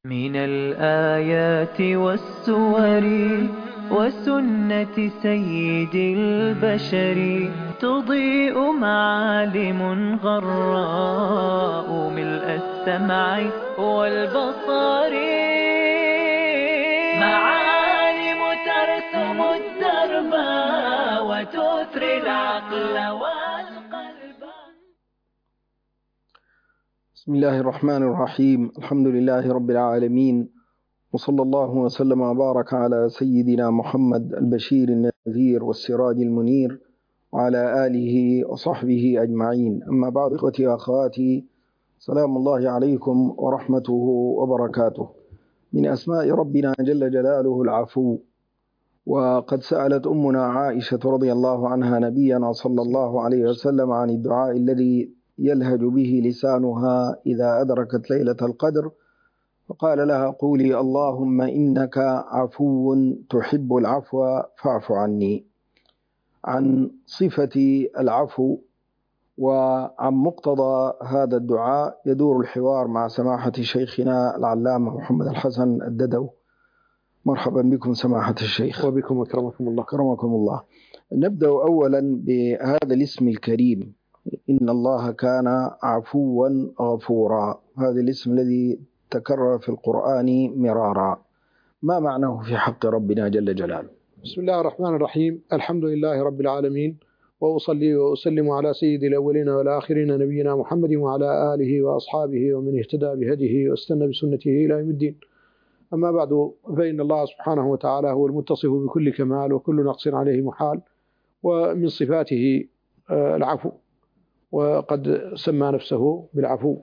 من الآيات والسور وسنة سيد البشر تضيء معالم غراء ملء السمع والبصر، معالم ترسم الدرب وتثري العقل والقلب. بسم الله الرحمن الرحيم. الحمد لله رب العالمين، وصلى الله وسلم وبارك على سيدنا محمد البشير النذير والسراج المنير وعلى آله وصحبه أجمعين. أما بعد، إخوتي وأخواتي، سلام الله عليكم ورحمته وبركاته. من أسماء ربنا جل جلاله العفو، وقد سألت أمنا عائشة رضي الله عنها نبينا صلى الله عليه وسلم عن الدعاء الذي يلهج به لسانها إذا أدركت ليلة القدر، فقال لها: قولي اللهم إنك عفو تحب العفو فاعف عني. عن صفة العفو وعن مقتضى هذا الدعاء يدور الحوار مع سماحة شيخنا العلامة محمد الحسن الددو. مرحبا بكم سماحة الشيخ. وبكم أكرمكم الله. كرمكم الله. نبدأ أولا بهذا الاسم الكريم، إن الله كان عفوا غفورا. هذا الاسم الذي تكرر في القرآن مرارا، ما معناه في حق ربنا جل جلاله؟ بسم الله الرحمن الرحيم. الحمد لله رب العالمين، وأصلي وأسلم على سيد الأولين والآخرين نبينا محمد وعلى آله وأصحابه ومن اهتدى بهديه واستنى بسنته إلى يوم الدين. أما بعد، فإن الله سبحانه وتعالى هو المتصف بكل كمال وكل نقص عليه محال، ومن صفاته العفو، وقد سمى نفسه بالعفو.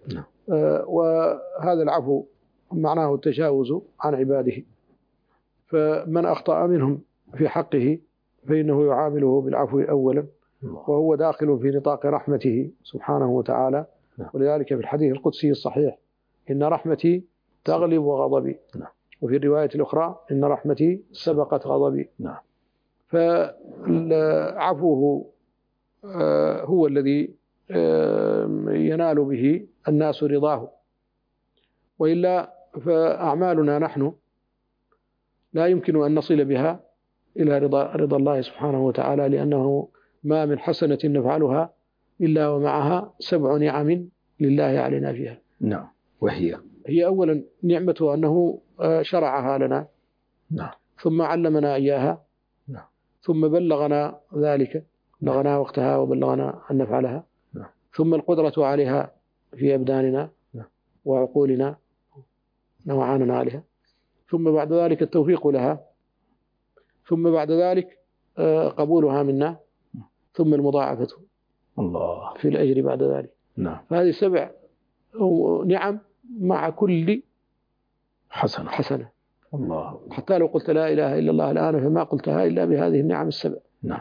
وهذا العفو معناه التجاوز عن عباده، فمن أخطأ منهم في حقه فإنه يعامله بالعفو أولا، وهو داخل في نطاق رحمته سبحانه وتعالى. ولذلك في الحديث القدسي الصحيح: إن رحمتي تغلب غضبي، وفي الرواية الأخرى: إن رحمتي سبقت غضبي. فعفوه هو الذي ينال به الناس رضاه، وإلا فأعمالنا نحن لا يمكن أن نصل بها إلى رضا الله سبحانه وتعالى، لأنه ما من حسنة نفعلها إلا ومعها 7 نعم لله علينا فيها. نعم. وهي أولا نعمته أنه شرعها لنا، ثم علمنا إياها، ثم بلغنا ذلك، بلغنا وقتها وبلغنا أن نفعلها، ثم القدرة عليها في أبداننا وعقولنا وعاننا عليها، ثم بعد ذلك التوفيق لها، ثم بعد ذلك قبولها منا، ثم المضاعفة الله في الأجر بعد ذلك. فهذه 7 نعم مع كل حسنة. الله. حتى لو قلت لا إله إلا الله الآن فما قلتها إلا بهذه النعم 7.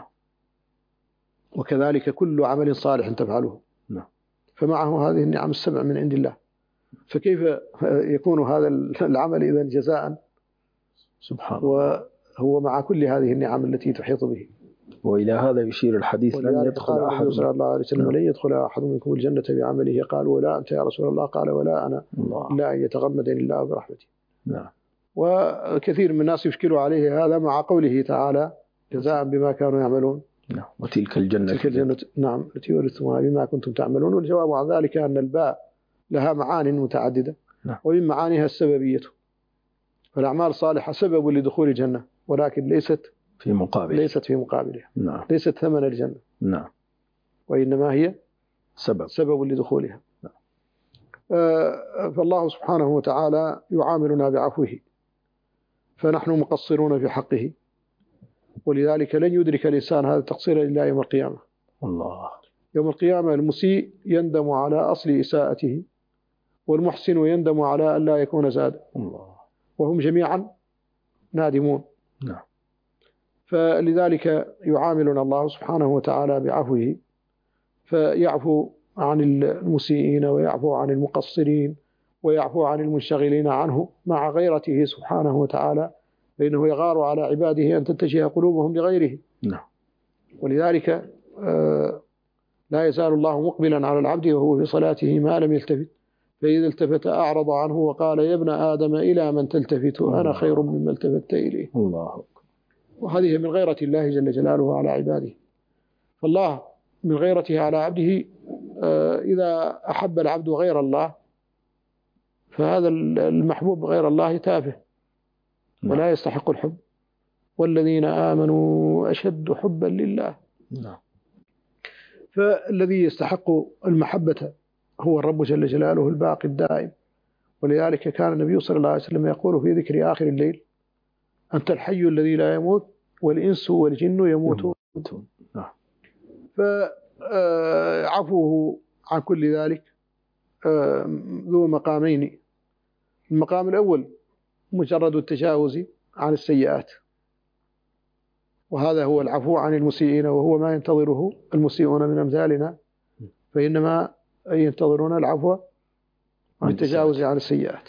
وكذلك كل عمل صالح تفعله فمعه هذه النعم 7 من عند الله، فكيف يكون هذا العمل إذن جزاء؟ سبحان الله. وهو مع كل هذه النعم التي تحيط به. وإلى هذا يشير الحديث: لن يدخل أحد صلى الله عليه وسلم: لن يدخل أحد منكم الجنة بعمله. قال: ولا أنت يا رسول الله؟ قال: ولا أنا، إلا أن يتغمدني الله برحمته. وكثير من الناس يشكل عليه هذا مع قوله تعالى: جزاء بما كانوا يعملون. وتلك الجنة التي ورثتموها بما كنتم تعملون. والجواب عن ذلك أن الباء لها معان متعددة، ومن معانيها السببية، فالأعمال الصالحة سبب لدخول الجنة، ولكن ليست في مقابلها. ليست ثمن الجنة. وإنما هي سبب لدخولها. فالله سبحانه وتعالى يعاملنا بعفوه، فنحن مقصرون في حقه، ولذلك لن يدرك الإنسان هذا التقصير إلا يوم القيامة. يوم القيامة المسيء يندم على أصل إساءته، والمحسن يندم على أن لا يكون زاد، وهم جميعا نادمون. فلذلك يعاملنا الله سبحانه وتعالى بعفوه، فيعفو عن المسيئين، ويعفو عن المقصرين، ويعفو عن المنشغلين عنه مع غيرته سبحانه وتعالى، فإنه يغار على عباده أن تتجه قلوبهم لغيره. ولذلك لا يزال الله مقبلا على العبد وهو في صلاته ما لم يلتفت فإذا التفت أعرض عنه وقال يا ابن آدم إلى من تلتفت أنا خير مما التفت إليه. الله. وهذه من غيرة الله جل جلاله على عباده. فالله من غيرته على عبده إذا أحب العبد غير الله فهذا المحبوب غير الله تافه ولا يستحق الحب، والذين آمنوا أشد حبا لله. فالذي يستحق المحبة هو الرب جل جلاله الباقي الدائم. ولذلك كان النبي صلى الله عليه وسلم يقول في ذكر آخر الليل أنت الحي الذي لا يموت والإنس والجن يموتون. فعفوه عن كل ذلك ذو مقامين. المقام الأول مجرد التجاوز عن السيئات، وهذا هو العفو عن المسيئين، وهو ما ينتظره المسيئون من أمثالنا، فإنما ينتظرون العفو بالتجاوز عن السيئات.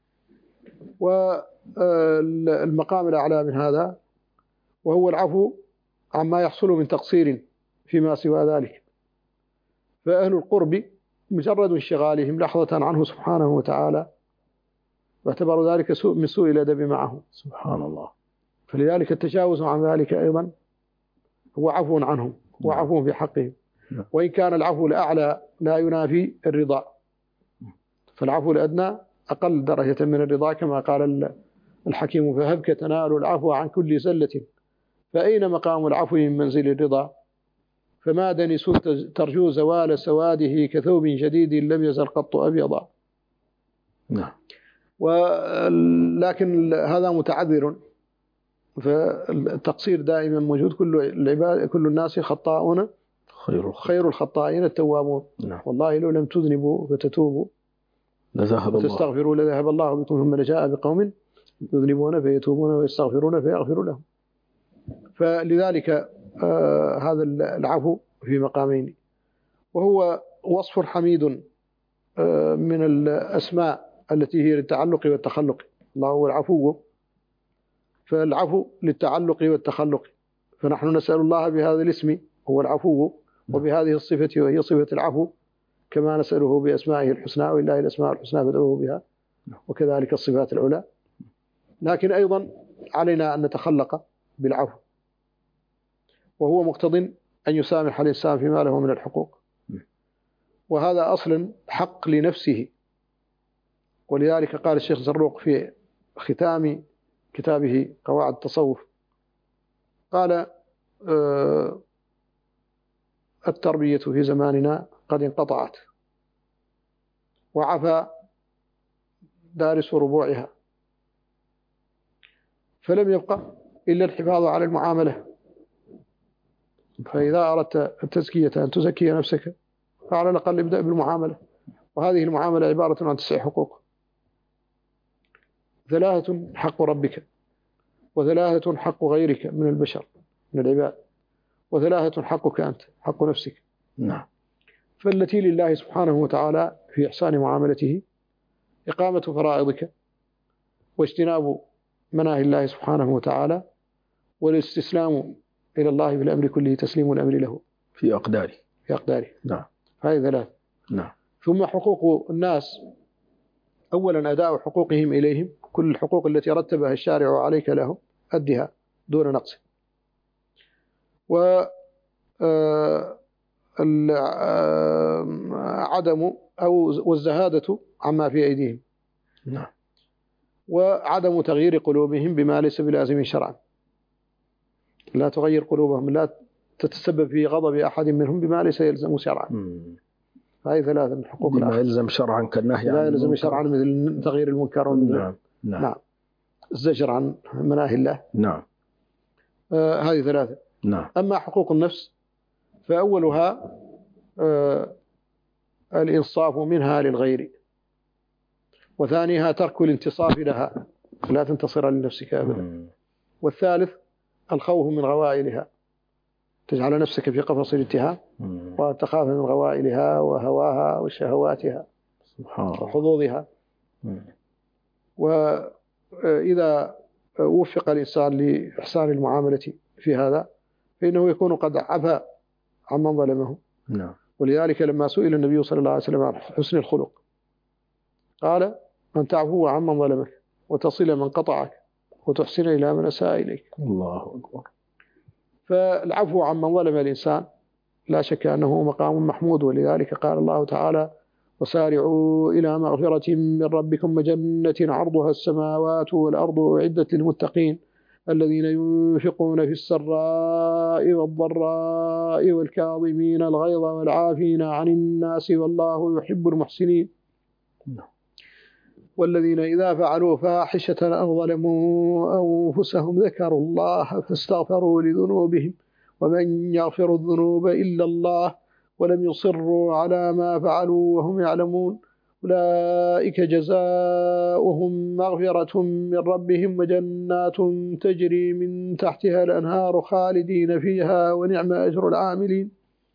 والمقام الأعلى من هذا وهو العفو عما يحصل من تقصير فيما سوى ذلك. فأهل القرب مجرد انشغالهم لحظة عنه سبحانه وتعالى واعتبروا ذلك من سوء الأدب معه سبحان الله. فلذلك التجاوز عن ذلك أيضا هو عفو عنهم وعفو في حقهم، وإن كان العفو الأعلى لا ينافي الرضا، فالعفو الأدنى أقل درجة من الرضا، كما قال الحكيم فهبك تنال العفو عن كل زلة، فأين مقام العفو من منزل الرضا؟ فما دنس ترجو زوال سواده كثوب جديد لم يزل قط أبيضا. ولكن هذا متعذر، فالتقصير دائما موجود. كل الناس خطاؤون خير الخطائين التوابون. والله لو لم تذنبوا فتتوبوا وتستغفروا لذهب الله بكم ثم لجاء بقوم يذنبون فيتوبون ويستغفرون فيغفر لهم. فلذلك هذا العفو في مقامين، وهو وصف حميد من الأسماء التي هي للتعلق والتخلق. الله هو العفو، فالعفو للتعلق والتخلق، فنحن نسأل الله بهذا الاسم هو العفو وبهذه الصفة وهي صفة العفو، كما نسأله بأسمائه الحسنى، ولله الأسماء الحسنى فادعوه بها، وكذلك الصفات العلى. لكن أيضا علينا أن نتخلق بالعفو، وهو مقتض أن يسامح الإنسان فيما له من الحقوق، وهذا أصلا حق لنفسه. ولذلك قال الشيخ زروق في ختام كتابه قواعد التصوف، قال التربية في زماننا قد انقطعت، وعفى دارس ربوعها، فلم يبقى إلا الحفاظ على المعاملة. فإذا أردت التزكية أن تزكي نفسك فعلى الأقل ابدأ بالمعاملة، وهذه المعاملة عبارة عن 9 حقوق: 3 حق ربك، و3 حق غيرك من البشر من العباد، و3 حقك أنت حق نفسك. فالتي لله سبحانه وتعالى في إحسان معاملته إقامة فرائضك، واجتناب مناهي الله سبحانه وتعالى، والاستسلام إلى الله بالأمر كله، تسليم الأمر له في أقداره. هذه 3. ثم حقوق الناس: أولا أداء حقوقهم إليهم، كل الحقوق التي رتبها الشارع عليك لهم أدها دون نقص. عدم والزهادة عما في أيديهم، وعدم تغيير قلوبهم بما ليس بلازم شرعا. لا تغير قلوبهم، لا تتسبب في غضب أحد منهم بما ليس يلزم شرعا. هذه 3 من حقوق بما يلزم شرعا كالنهي عن لا يلزم شرعا، مثل تغيير المنكر نعم. الزجر عن مناهي الله. هذه 3. أما حقوق النفس فأولها الإنصاف منها للغير، وثانيها ترك الانتصاف لها، لا تنتصر لنفسك أبدا. والثالث الخوف من غوائلها، تجعل نفسك في قفص الاتهام وتخاف من غوائلها وهواها وشهواتها وحظوظها. وإذا وفق الإنسان لإحسان المعاملة في هذا فإنه يكون قد عفى عمن ظلمه. ولذلك لما سئل النبي صلى الله عليه وسلم عن حسن الخلق قال أن تعفو عمن ظلمك وتصل من قطعك وتحسن إلى من أساء إليك. الله أكبر. فالعفو عمن ظلم الإنسان لا شك أنه مقام محمود، ولذلك قال الله تعالى وسارعوا إلى مغفرة من ربكم وجنة عرضها السماوات والأرض أعدت للمتقين الذين ينفقون في السراء والضراء والكاظمين الغيظ والعافين عن الناس والله يحب المحسنين والذين إذا فعلوا فاحشة أو ظلموا أنفسهم ذكروا الله فاستغفروا لذنوبهم ومن يغفر الذنوب إلا الله ولم يصروا على ما فعلوا وهم يعلمون أولئك جزاؤهم مغفرة من ربهم وجنات تجري من تحتها الأنهار خالدين فيها ونعم أجر العاملين.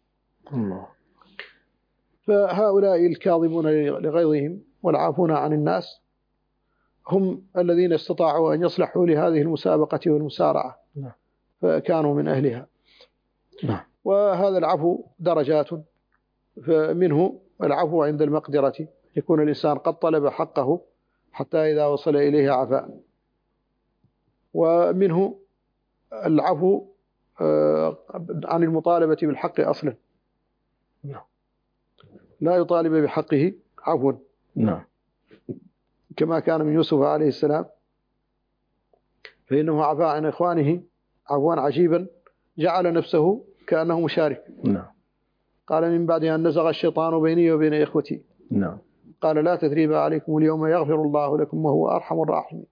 فهؤلاء الكاظمون لغيظهم والعافون عن الناس هم الذين استطاعوا أن يصلحوا لهذه المسابقة والمسارعة فكانوا من أهلها. وهذا العفو درجات، فمنه العفو عند المقدرة، يكون الإنسان قد طلب حقه حتى إذا وصل إليه عفا. ومنه العفو عن المطالبة بالحق أصلا، لا يطالب بحقه عفوا، كما كان من يوسف عليه السلام، فإنه عفا عن إخوانه عفوا عجيبا جعل نفسه كأنه مشارك. قال من بعد أن نزغ الشيطان بيني وبين إخوتي قال لا تثريب عليكم اليوم يغفر الله لكم وهو أرحم الراحمين.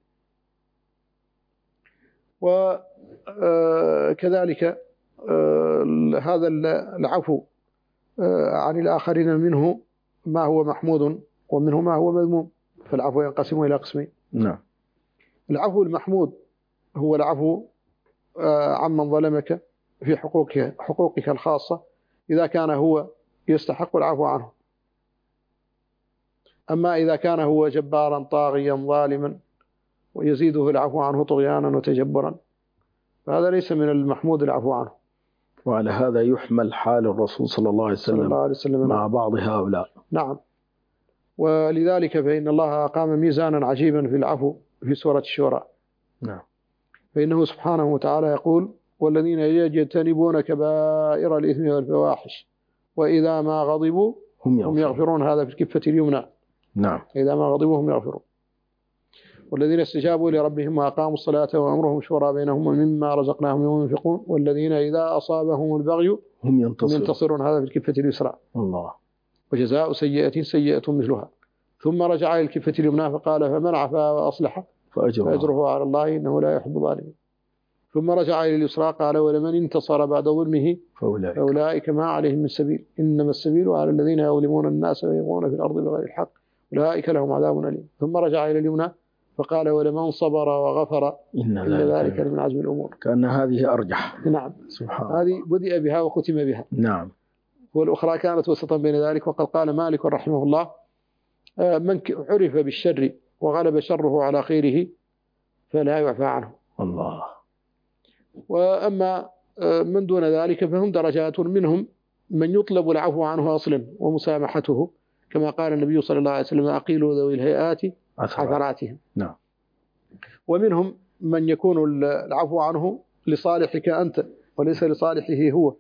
وكذلك هذا العفو عن الآخرين منه ما هو محمود ومنه ما هو مذموم، فالعفو ينقسم إلى قسمين. العفو المحمود هو العفو عمن ظلمك في حقوقك الخاصة إذا كان هو يستحق العفو عنه. أما إذا كان هو جبارا طاغيا ظالما ويزيده العفو عنه طغيانا وتجبرا فهذا ليس من المحمود العفو عنه. وعلى هذا يحمل حال الرسول صلى الله عليه وسلم مع بعض هؤلاء. نعم. ولذلك فإن الله أقام ميزانا عجيبا في العفو في سورة الشورى. فإنه سبحانه وتعالى يقول والذين يجتنبون كبائر الإثم والفواحش وإذا ما غضبوا هم يغفرون. هذا في الكفة اليمنى. إذا ما غضبوا هم يغفرون. والذين استجابوا لربهم وأقاموا الصلاة وأمرهم شورى بينهم ومما رزقناهم ينفقون والذين إذا أصابهم البغي هم ينتصرون. هذا في الكفة اليسرى. وجزاء سيئة سيئة مثلها ثم رجع إلى الكفة اليمنى فقال فمن عفا وأصلح فأجره على الله إنه لا يحب الظالمين. ثم رجع إلى اليسرى قال ولمن انتصر بعد ظلمه فأولئك ما عليهم من سبيل إنما السبيل على الذين يظلمون الناس ويبغون في الأرض بغير الحق أولئك لهم عذاب أليم. ثم رجع إلى اليمنى فقال ولمن صبر وغفر إن ذلك من عزم الأمور. كأن هذه أرجح. نعم. سبحان هذه بدأ بها وختم بها. والأخرى كانت وسطا بين ذلك. وقد قال مالك رحمه الله من عرف بالشر وغلب شره على خيره فلا يعفى عنه. وأما من دون ذلك فهم درجات، منهم من يطلب العفو عنه أصلا ومسامحته كما قال النبي صلى الله عليه وسلم أقيلوا ذوي الهيئات عثراتهم. ومنهم من يكون العفو عنه لصالحك أنت وليس لصالحه هو،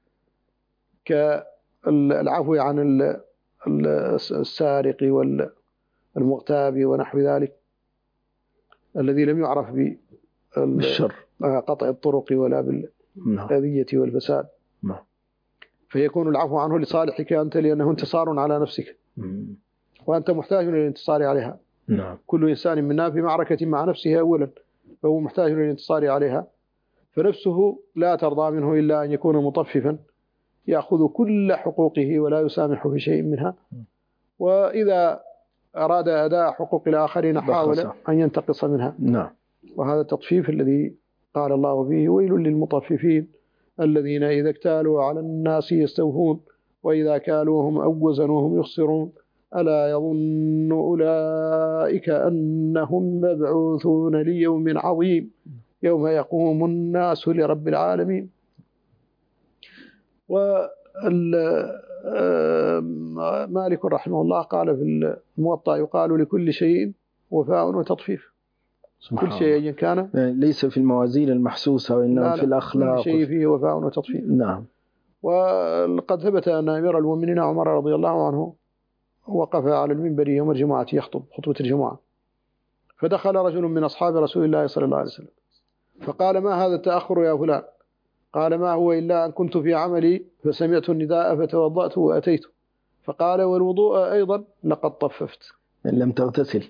كالعفو عن السارق والمغتاب ونحو ذلك الذي لم يعرف بالشر قطع الطرق ولا بالأذية والفساد. فيكون العفو عنه لصالحك أنت لأنه انتصار على نفسك وأنت محتاج للانتصار عليها. كل إنسان منا في معركة مع نفسه أولا فهو محتاج للانتصار عليها، فنفسه لا ترضى منه إلا أن يكون مطففا يأخذ كل حقوقه ولا يسامح في شيء منها، وإذا أراد أداء حقوق الآخرين حاول أن ينتقص منها. وهذا التطفيف الذي قال الله فيه ويل للمطففين الذين إذا اكتالوا على الناس يستوفون وإذا كالوهم أو وزنوهم يخسرون ألا يظن أولئك أنهم مبعوثون ليوم عظيم يوم يقوم الناس لرب العالمين. مالك رحمه الله قال في الموطأ يقال لكل شيء وفاء وتطفيف. كل شيء أيا كان ليس في الموازين المحسوسة وإنما في الأخلاق، كل شيء فيه وفاء وتطفيف. نعم. وقد ثبت أن أمير المؤمنين عمر رضي الله عنه وقف على المنبر يوم الجمعة يخطب خطبة الجمعة، فدخل رجل من أصحاب رسول الله صلى الله عليه وسلم فقال: ما هذا التأخر يا فلان؟ قال: ما هو إلا أن كنت في عملي فسمعت النداء فتوضأت وأتيت. فقال: والوضوء أيضا؟ لقد طففت. إن لم تغتسل.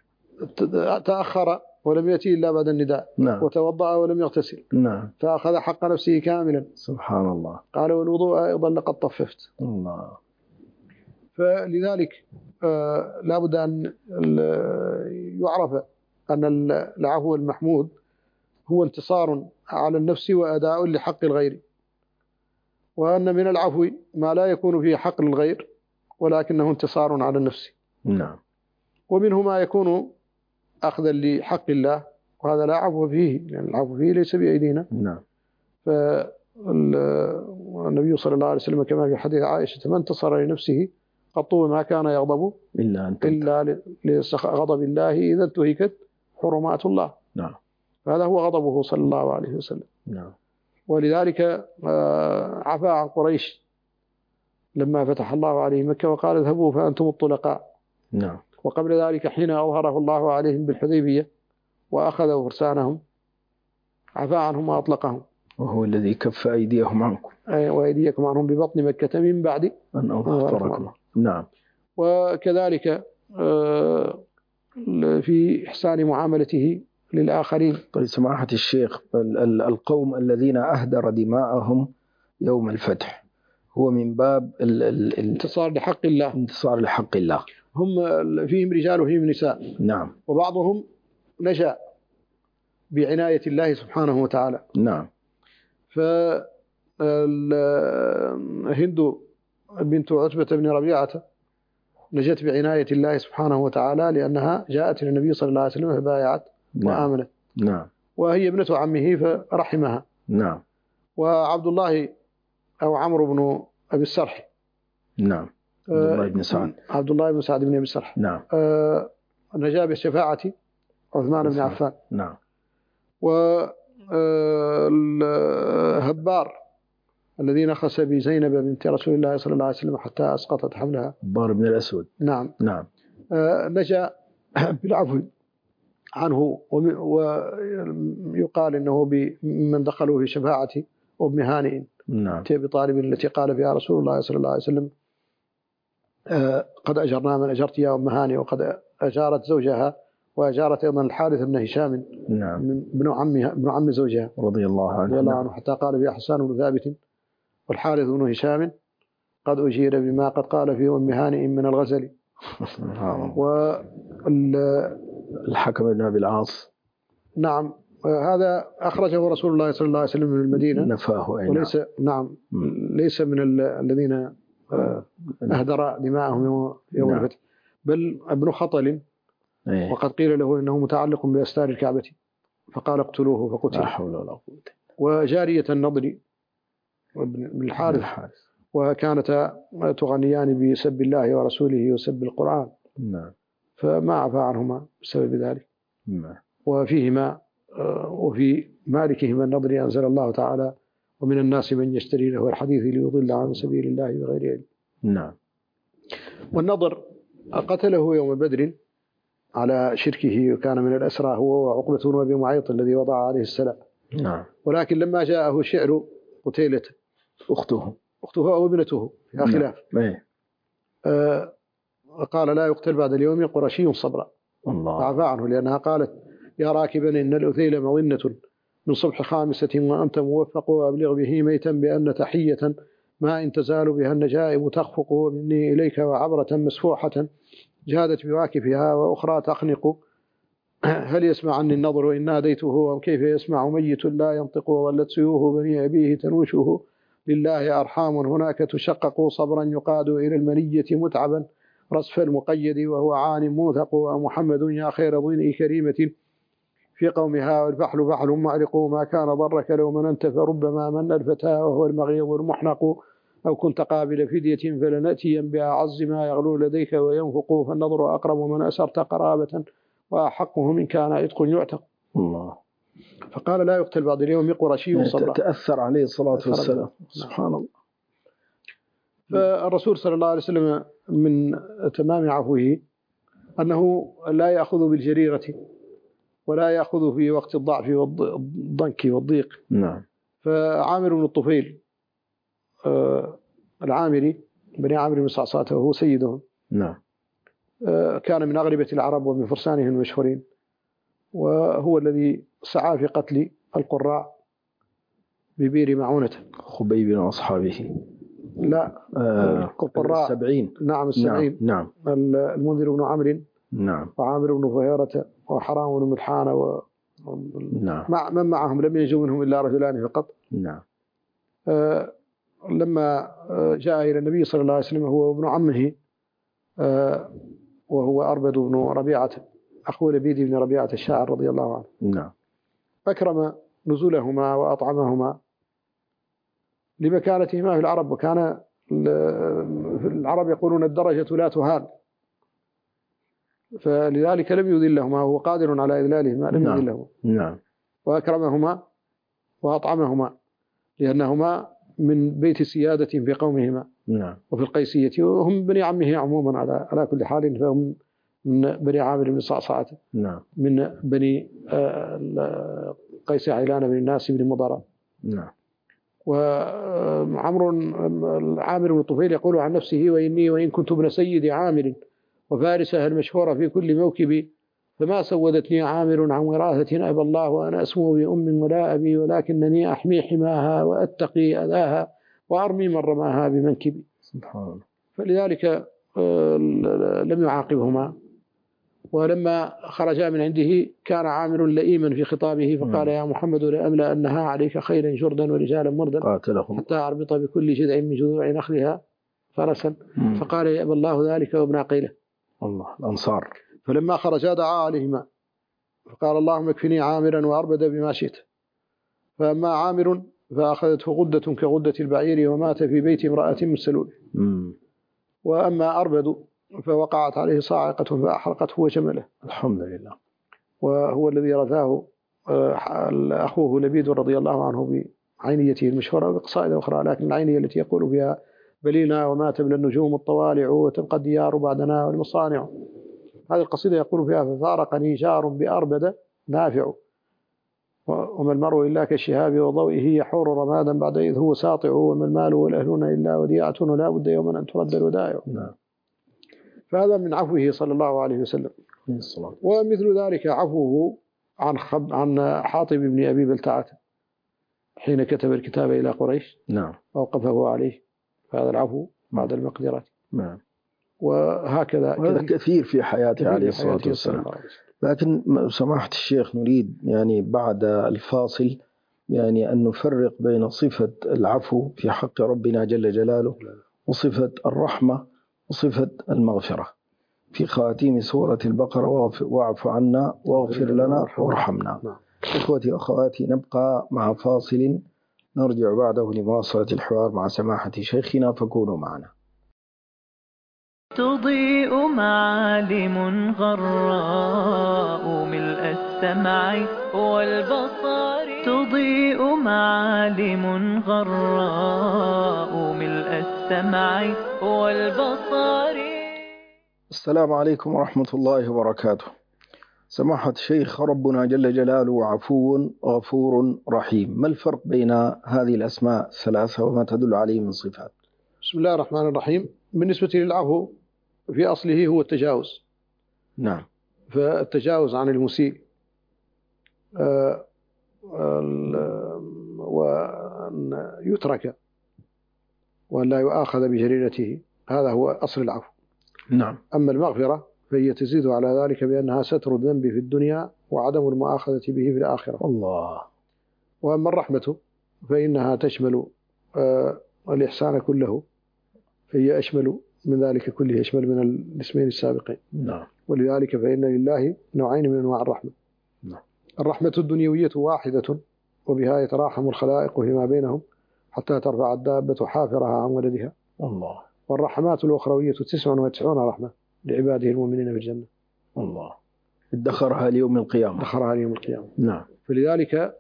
تأخر ولم يأتي إلا بعد النداء. نعم. وتوضأ ولم يغتسل. نعم. فأخذ حق نفسه كاملا. سبحان الله. قال: والوضوء أيضا لقد طففت. الله. فلذلك لابد أن يعرف أن العفو المحمود هو انتصار على النفس وأداء لحق الغير، وأن من العفو ما لا يكون فيه حق للغير ولكنه انتصار على النفس. نعم. ومنه ما يكون أخذا لحق الله، وهذا لا عفو فيه لأن العفو فيه ليس بأيدينا. نعم. فالنبي صلى الله عليه وسلم كما في حديث عائشة: من انتصر لنفسه قط ما كان يغضب إلا لغضب الله إذا انتهكت حرمات الله. نعم. هذا هو غضبه صلى الله عليه وسلم. نعم. ولذلك عفى عن قريش لما فتح الله عليه مكة وقال: اذهبوا فأنتم الطلقاء. نعم. وقبل ذلك حين أظهره الله عليهم بالحديبية وأخذوا فرسانهم عفى عنهم وأطلقهم. وهو الذي كف أيديهم عنكم وأيديكم عنهم ببطن مكة من بعد أن أظهركم. نعم. وكذلك في إحسان معاملته للآخرين. طيب سماحة الشيخ، القوم الذين أهدر دماءهم يوم الفتح هو من باب انتصار لحق الله. انتصار لحق الله. هم فيهم رجال وفيهم نساء. نعم. وبعضهم نجا بعناية الله سبحانه وتعالى. نعم. فهند بنت عتبة بن ربيعة نجت بعناية الله سبحانه وتعالى لأنها جاءت إلى النبي صلى الله عليه وسلم فبايعت وآمنت. نعم. وهي ابنة عمه فرحمها. نعم. وعبد الله أو عمرو بن أبي السرح. نعم. عبد الله بن سعد. عبد الله بن سعد بن أبي السرح. نعم. نجا بشفاعة عثمان بن عفان. نعم. وهبار الذي نخس بزينب بنت رسول الله صلى الله عليه وسلم حتى أسقطت حملها. هبار بن الأسود. نعم. نعم. نجا بالعفو عنه، ويقال إنه من دخلوا في شفاعة أم هانئ. نعم. أبي طالب التي قال فيها رسول الله صلى الله عليه وسلم: قد أجرنا من أجرت يا أم هانئ، وقد أجارت زوجها وأجارت أيضا الحارث بن هشام. نعم. ابن عم زوجها رضي الله عنه. حتى قال فيها حسان بن ثابت: والحارث بن هشام قد أجير بما قد قال في أم هانئ من الغزل. الحكم بن أبي العاص. نعم. هذا أخرجه رسول الله صلى الله عليه وسلم من المدينة. نفاه. وليس نعم ليس من الذين أهدر دماءهم يوم الفتح، بل ابن خطل. وقد قيل له إنه متعلق بأستار الكعبة فقال: اقتلوه فقتل. لا حول ولا قوة. وجارية النضر بن الحارث، وكانتا تغنيان بسب الله ورسوله وسب القرآن. نعم. فما عفى عنهما بسبب ذلك. نعم. وفيهما وفي مالكهما النضر أنزل الله تعالى: ومن الناس من يشتري له الحديث ليضل عن سبيل الله بغير علم. نعم. والنضر قتله يوم بدر على شركه، وكان من الأسرى هو وعقبة بن أبي معيط الذي وضع عليه السلام. نعم. ولكن لما جاءه شعر قتيلة أخته أو ابنته فيها خلاف. قال: لا يقتل بعد اليوم قرشي صبرا. الله. فعفى عنه لأنها قالت: يا راكبا إن الأثيل مظنة من صبح خامسة وأنت موفق، وأبلغ به ميتا بأن تحية ما إن تزال بها النجائب تخفق، ومني إليك وعبرة مسفوحة جادت بواكفها وأخرى تخنق. هل يسمع عني النظر إن ناديته، أم كيف يسمع ميت لا ينطق، وظلت سيوه بني أبيه تنوشه لله أرحام هناك تشقق، صبرا يقاد إلى المنية متعبا رصف المقيد وهو عان موثق، ومحمد يا خير ضيني كريمة في قومها، والفحل فحل معرق ما كان ضرك لو مننت، فربما من الفتى وهو المغيظ المحنق، أو كنت قابل فدية فلنأتين بأعز ما يغلو لديك وينفق فالنظر أقرب من أسرت قرابة وأحقه من كان عتق يعتق. الله. فقال لا يقتل بعد اليوم قرشي صلى. تأثر عليه الصلاة والسلام. سبحان الله. فالرسول صلى الله عليه وسلم من تمام عفوه أنه لا يأخذ بالجريرة ولا يأخذ في وقت الضعف والضنك والضيق. نعم. فعامر بن الطفيل العامري بني عامر بن صعصعة وهو سيدهم. نعم. كان من أغلبة العرب ومن فرسانهم المشهورين، وهو الذي سعى في قتل القراء ببير معونة. خبيب وأصحابه. لا القراء 70. نعم 70. نعم. المنذر بن عمرو. نعم. وعامر بن فهيرة وحرام بن ملحان نعم. مع من معهم لم ينجو منهم إلا رجلان فقط. نعم. لما جاء إلى النبي صلى الله عليه وسلم هو ابن عمه وهو أربد بن ربيعة أخو لبيد بن ربيعة الشاعر رضي الله عنه. نعم. أكرم نزولهما وأطعمهما لمكانتهما في العرب، وكان في العرب يقولون الدرجة لا تهان، فلذلك لم يذلهما وهو قادر على إذلالهما لم يذلهما. نعم. وأكرمهما وأطعمهما لأنهما من بيت سيادة في قومهما. نعم. وفي القيسية، وهم بني عمه عموما على كل حال، فهم من بني عامر بن صعصعة. نعم. من بني قيس عيلان بن الناس بن مضر. نعم. وعامر بن الطفيل يقول عن نفسه: وإن كنت ابن سيد عامر وفارسها المشهورة في كل موكب، فما سودتني عامر عن وراثة أبى الله وأنا أسمو بأم ولا أبي، ولكنني أحمي حماها وأتقي أذاها وأرمي من رماها بمنكبي. سبحان الله. فلذلك لم يعاقبهما. ولما خرجا من عنده كان عامر لئيما في خطابه، فقال: يا محمد لأملأ أنها عليك خيلا جردا ورجالا مردا حتى أربط بكل جذع من جذوع نخلها فرسا. فقال: يأبى الله ذلك وابن عقيله. الله. الأنصار. فلما خرجا دعا عليهما فقال: اللهم اكفني عامرا وأربد بما شئت. فأما عامر فأخذته غدة كغدة البعير ومات في بيت امرأة مسلول. وأما أربد فوقعت عليه صاعقة فأحرقته وجمله. الحمد لله. وهو الذي رثاه أخوه لبيد رضي الله عنه بعينيته المشهورة وبقصائد أخرى، لكن العينية التي يقول فيها: بلينا وما تبلى النجوم الطوالع وتبقى الديار بعدنا والمصانع. هذه القصيدة يقول فيها: ففارقني جار بأربد نافع، وما المرء إلا كالشهاب وضوئه يحور رمادا بعد إذ هو ساطع، وما المال والأهلون إلا وديعة ولا بد يوما أن ترد الودائع. فهذا من عفوه صلى الله عليه وسلم. ومثل ذلك عفوه عن حاطب بن أبي بلتعة حين كتب الكتاب إلى قريش. نعم. ووقفه عليه، فهذا العفو بعد المقدرة. نعم. وهكذا كثير في حياته عليه الصلاة والسلام. لكن سماحة الشيخ نريد يعني بعد الفاصل يعني أن نفرق بين صفة العفو في حق ربنا جل جلاله وصفة الرحمة وصفة المغفرة في خواتيم سورة البقرة: واعف عنا واغفر لنا وارحمنا. إخوتي وأخواتي، نبقى مع فاصل نرجع بعده لمواصلة الحوار مع سماحة شيخنا، فكونوا معنا. تضيء معالم غراء ملء السمع والبصر، تضيء معالم غراء ملء السمع والبصر. السلام عليكم ورحمة الله وبركاته. سماحة الشيخ، ربنا جل جلاله عفو غفور رحيم، ما الفرق بين هذه الأسماء الثلاثة وما تدل عليه من صفات؟ بسم الله الرحمن الرحيم. بالنسبة للعفو في أصله هو التجاوز. نعم. فالتجاوز عن المسيء وأن يترك وأن لا يؤاخذ بجريرته، هذا هو أصل العفو. نعم. أما المغفرة فهي تزيد على ذلك بأنها ستر الذنب في الدنيا وعدم المؤاخذة به في الآخرة. الله. وأما الرحمة فإنها تشمل الإحسان كله، هي أشمل من ذلك كله، أشمل من الاسمين السابقين. نعم. ولذلك فإن لله نوعين من أنواع الرحمة. نعم. الرحمة الدنيوية واحدة وبها يتراحم الخلائق فيما بينهم، حتى ترفع الدابة حافرها عن ولدها. الله. والرحمات الأخروية 99 رحمة لعباده المؤمنين في الجنة. الله. ادخرها ليوم القيامة. ادخرها ليوم القيامة. نعم. فلذلك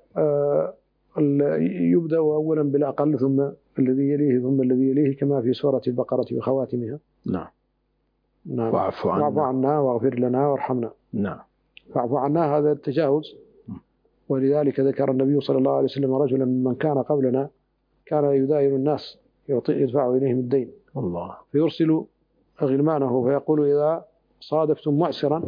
يبدأ أولا بالأقل ثم الذي يليه ثم الذي يليه كما في سورة البقرة بخواتمها. نعم. نعم. واعف عنا واغفر لنا وارحمنا. نعم. فاعف عنا هذا التجاوز. ولذلك ذكر النبي صلى الله عليه وسلم رجلا من كان قبلنا كان يداين الناس يدفع إليهم الدين. الله. فيرسل غلمانه فيقول إذا صادفتم معسرا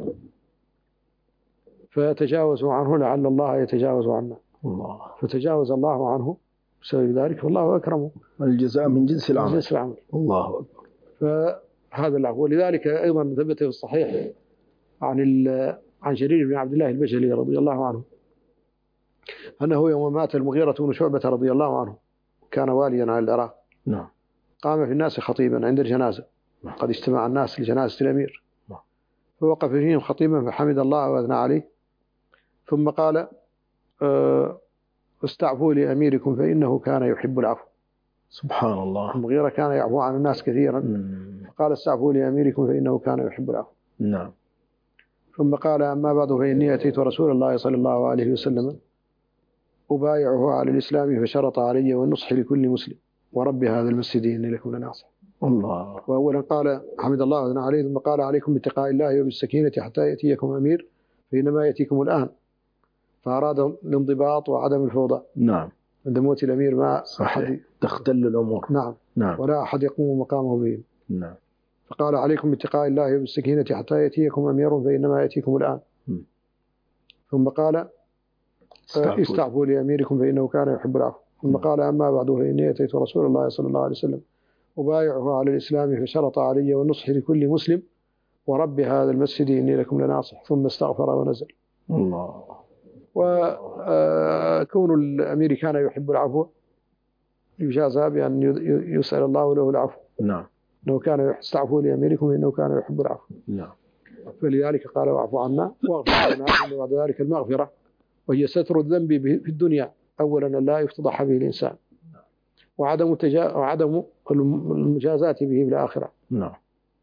فتجاوزوا عنه لعل الله يتجاوز عنا. الله. فتجاوز الله عنه بسبب ذلك والله أكرمه. الجزاء من جنس العمل. جنس العمل. الله أكبر. فهذا العفو. ولذلك أيضا ثبت في الصحيح عن جرير بن عبد الله البجلي رضي الله عنه أنه يوم مات المغيرة بن شعبة رضي الله عنه كان واليا على العراق. نعم. قام في الناس خطيبا عند الجنازة. قد اجتمع الناس لجنازة الأمير. فوقف فيهم خطيبا فحمد الله وأثنى عليه ثم قال استعفوا لأميركم فإنه كان يحب العفو. سبحان الله. المغيرة كان يعفو عن الناس كثيرا. قال استعفوا لأميركم فإنه كان يحب العفو. نعم. ثم قال أما بعد فإني أتيت رسول الله صلى الله عليه وسلم أبايعه على الإسلام فشرط علي والنصح لكل مسلم ورب هذا المسجد إني لكم لناصح. الله. وأولا قال حمد الله وأثنى عليه ثم قال عليكم باتقاء الله وبالسكينة حتى يأتيكم أمير فإنما يأتيكم الآن. فأراد الانضباط وعدم الفوضى. نعم. عند موت الأمير ما أحد تختل الأمور. نعم. نعم. ولا أحد يقوم مقامه بهم. نعم. فقال عليكم باتقاء الله وبالسكينة حتى يأتيكم أمير فإنما يأتيكم الآن. ثم قال استعفوا لأميركم فإنه كان يحب العفو. ثم قال أما بعد فإني أتيت رسول الله صلى الله عليه وسلم أبايعه على الإسلام فشرط علي والنصح لكل مسلم ورب هذا المسجد إني لكم لناصح. ثم استغفر ونزل. الله. وكون الأمير كان يحب العفو يجازى بأن يسأل الله له العفو. نعم. إنه كان يستعفوا لأميركم إنه كان يحب العفو. نعم. فلذلك قال واعف عنا واغفر لنا. ثم بعد ذلك المغفرة وهي ستر الذنب في الدنيا أولا لا يفتضح به الإنسان وعدم المجازاة به بالآخرة. نعم.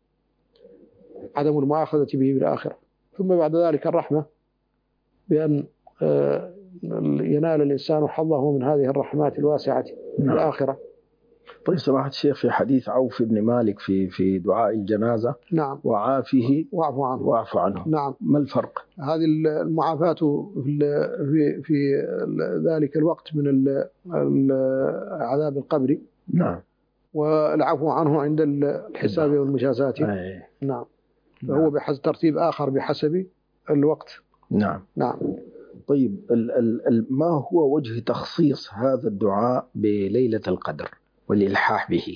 عدم المؤاخذة به بالآخرة. ثم بعد ذلك الرحمة بأن ينال الإنسان حظه من هذه الرحمات الواسعة في الآخرة. طيب سماحة الشيخ في حديث عوف بن مالك في دعاء الجنازة. نعم. وعافه واعف عنه. نعم. ما الفرق؟ هذه المعافاة في ذلك الوقت من عذاب القبر. نعم. والعفو عنه عند الحساب والمجازات. نعم. فهو بحسب ترتيب آخر بحسب الوقت. نعم. نعم. طيب ما هو وجه تخصيص هذا الدعاء بليلة القدر والإلحاح به؟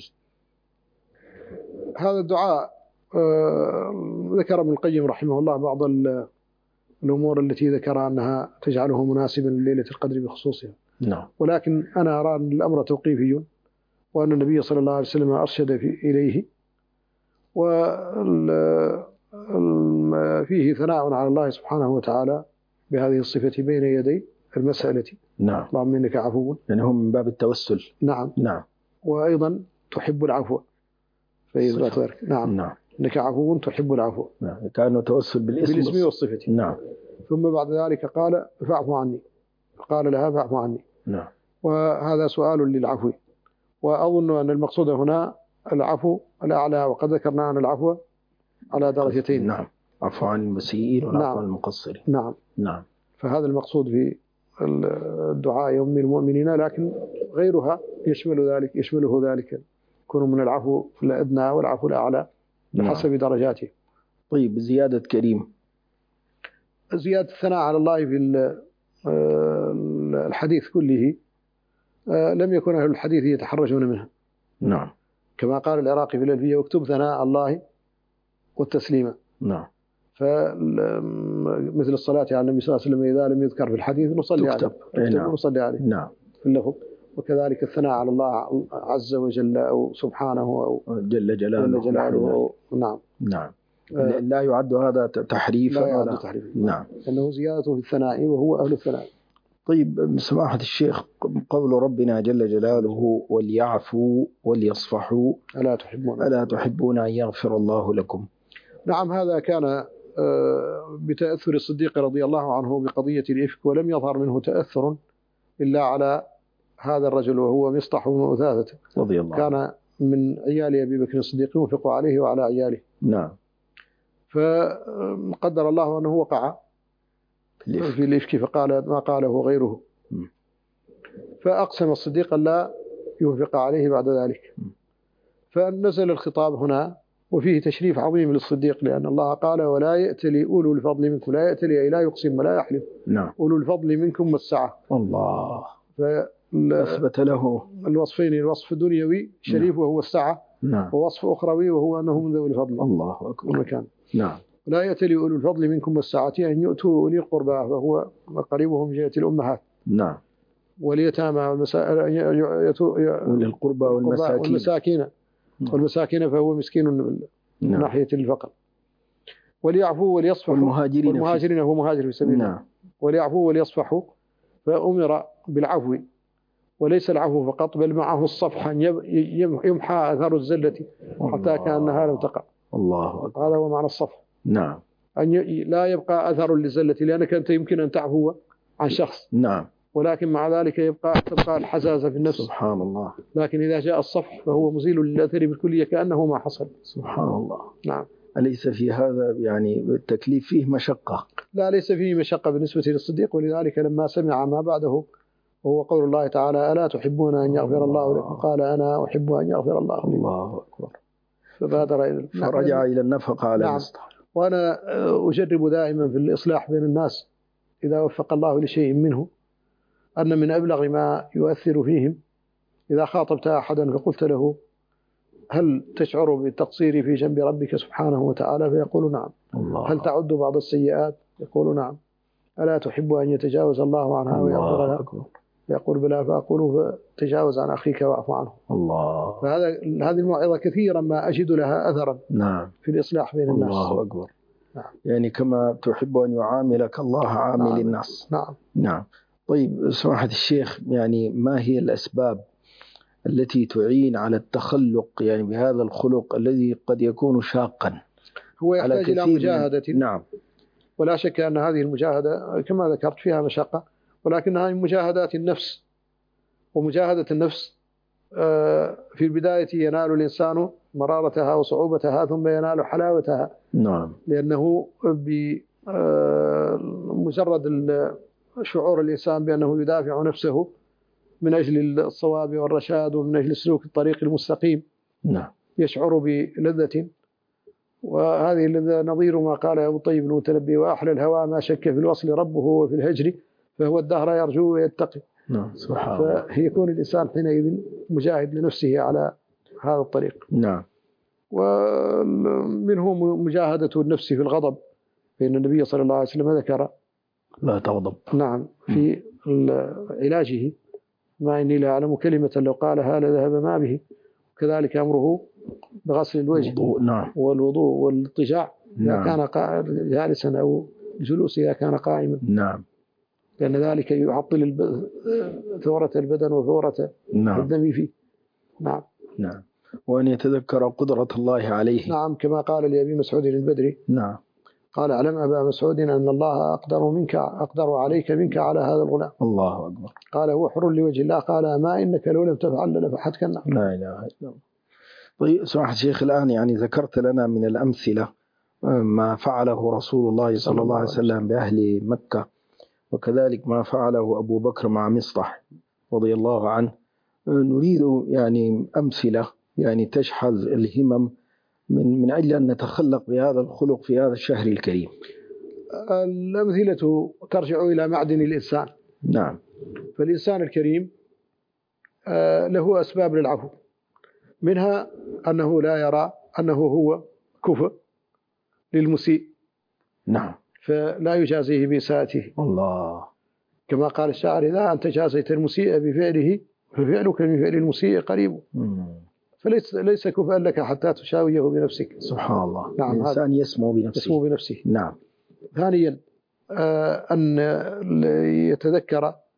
هذا الدعاء ذكر ابن القيم رحمه الله بعض الأمور التي ذكر أنها تجعله مناسبا لليلة القدر بخصوصها. نعم. ولكن أنا أرى أن الأمر توقيفي وأن النبي صلى الله عليه وسلم أرشد إليه وفيه ثناء على الله سبحانه وتعالى بهذه الصفة بين يدي المسألة. نعم. اللهم إنك عفو. يعني هم من باب التوسل. نعم. نعم. وأيضا تحب العفو فإثبات ذلك. نعم. نعم. إنك عفو تحب العفو. نعم. كانوا توسل بالاسم والصفة. نعم. ثم بعد ذلك قال فاعفو عني. قال لها فاعفو عني. نعم. وهذا سؤال للعفو. وأظن أن المقصود هنا العفو الأعلى وقد ذكرنا أن العفو على درجتين. نعم. عفو عن المسيئين والعفو نعم. عن المقصرين. نعم. نعم. فهذا المقصود في الدعاء يوم المؤمنين. لكن غيرها يشمله ذلك يكون من العفو الأدنى والعفو الأعلى بحسب درجاته. طيب زيادة كريم. زيادة الثناء على الله في الحديث كله لم يكن أهل الحديث يتحرجون منها. نعم. كما قال العراقي في الألفية واكتب ثناء الله والتسليم. نعم. فمثل الصلاة على النبي صلى الله عليه وسلم إذا لم يذكر في الحديث نصلي عليه. نعم. نصلي عليه. نعم. في اللفظ. وكذلك الثناء على الله عز وجل أو سبحانه أو جل جلاله. نعم. نعم. لا يعد هذا تحريفا. لا يعد تحريفا. نعم. أنه زيادة في الثناء وهو أهل الثناء. طيب سماحة الشيخ، قول ربنا جل جلاله وليعفوا وليصفحوا ألا تحبون أن يغفر الله لكم؟ نعم، هذا كان بتأثر الصديق رضي الله عنه بقضية الإفك، ولم يظهر منه تأثر إلا على هذا الرجل وهو مصطح بن أثاثة رضي الله كان من عيال أبي بكر الصديق ينفق عليه وعلى عياله. نعم. فقدر الله أنه وقع في الإفك فقال ما قاله غيره، فأقسم الصديق لا ينفق عليه بعد ذلك. فنزل الخطاب هنا وفيه تشريف عظيم للصديق، لأن الله قال ولا يأتلي أولو الفضل منكم، لا يأتلي أي لا يقسم ولا يحلف. نعم. أولو الفضل منكم والسعة. الله. أثبت له الوصفين، الوصف دنيوي شريف وهو السعة، نعم. ووصف أخروي وهو أنه من ذوي الفضل. الله أكبر. المكان. نعم. لا يأتلي أولو الفضل منكم والسعة أن يؤتوا أولي القربى وهو قريبهم من جهة الأمهات. نعم. واليتامى أولي القربى والمساكين فهو مسكين من ناحية الفقر. وليعفوا وليصفحوا والمهاجرين هو مهاجر في سبيل الله. نعم. وليعفوا وليصفحوا، فأمر بالعفو، وليس العفو فقط بل معه الصفح، يمحى أثر الزلة حتى كأنها لم تقع. الله أكبر. هذا هو معنى الصفح. نعم. أن لا يبقى أثر للزلة، لأنك أنت يمكن أن تعفو عن شخص، نعم، ولكن مع ذلك تبقى الحزازة في النفس. سبحان الله. لكن إذا جاء الصفح فهو مزيل للأثر بالكلية كأنه ما حصل. سبحان الله. نعم. أليس في هذا يعني التكليف فيه مشقة؟ لا، ليس فيه مشقة بالنسبة للصديق، ولذلك لما سمع ما بعده وهو قول الله تعالى ألا تحبون أن يغفر الله لكم قال أنا أحب أن يغفر الله لكم. الله أكبر. فرجع إلى النفقة على المصلحة. وأنا أجرب دائما في الإصلاح بين الناس إذا وفق الله لشيء منه أن من أبلغ ما يؤثر فيهم إذا خاطبت أحدا فقلت له هل تشعر بالتقصير في جنب ربك سبحانه وتعالى؟ فيقول نعم. الله. هل تعد بعض السيئات؟ يقول نعم. ألا تحب أن يتجاوز الله عنها ويغفر لها؟ يقول بلى. فأقول تجاوز عن أخيك واعف عنه. الله. هذه الموعظة كثيرا ما أجد لها أثرا. نعم. في الإصلاح بين الناس. الله أكبر. نعم. يعني كما تحب أن يعاملك الله عامل. نعم. الناس. نعم. نعم. طيب سماحة الشيخ، يعني ما هي الأسباب التي تعين على التخلق يعني بهذا الخلق الذي قد يكون شاقا؟ هو يحتاج إلى مجاهدة. نعم. ولا شك أن هذه المجاهدة كما ذكرت فيها مشقة، ولكنها من مجاهدات النفس. ومجاهدة النفس في البداية ينال الإنسان مرارتها وصعوبتها ثم ينال حلاوتها. نعم. لأنه بمجرد شعور الإنسان بأنه يدافع نفسه من أجل الصواب والرشاد ومن أجل سلوك الطريق المستقيم. نعم. يشعر بلذة، وهذه اللذة نظير ما قال أبو طيب المتنبي وأحلى الهوى ما شك في الوصل ربه وفي الهجر فهو الدهر يرجو ويتقي. نعم. سبحان الله. فيكون الإنسان حينئذ مجاهد لنفسه على هذا الطريق. نعم. ومنه مجاهدة النفس في الغضب، فإن النبي صلى الله عليه وسلم ذكر لا تغضب. نعم. في علاجه ما إني لا أعلم كلمة لو قالها لذهب ما به. كذلك أمره بغسل الوجه. نعم. والوضوء والاضطجاع إذا كان جالسا أو جلوس إذا كان قائما. نعم. لأن ذلك يعطل ثورة البدن وثورة الدم فيه. نعم. نعم. وأن يتذكر قدرة الله عليه. نعم. كما قال لأبي مسعود البدري. نعم. قال اعلم أبا مسعود أن الله أقدر عليك منك على هذا الغلام. الله أكبر. قال هو حر لوجه الله. قال ما إنك لو لم تفعل لفحتك النار. لا إله إلا الله. طيب سماحة الشيخ، الآن يعني ذكرت لنا من الأمثلة ما فعله رسول الله صلى الله عليه وسلم بأهل مكة، وكذلك ما فعله أبو بكر مع مصطح رضي الله عنه. نريد يعني أمثلة يعني تشحذ الهمم من أجل أن نتخلق بهذا الخلق في هذا الشهر الكريم. الأمثلة ترجع إلى معدن الإنسان. نعم. فالإنسان الكريم له أسباب للعفو، منها أنه لا يرى أنه هو كفء للمسيء. نعم. فلا يجازيه بإساءته. الله. كما قال الشاعر إذا أنت جازيت المسيء بفعله ففعلك من فعل المسيء قريب. فليس كفءا لك حتى تشاويه بنفسك. سبحان الله. نعم. الإنسان يسمو بنفسه. نفسه. نعم. ثانيا أن يتذكر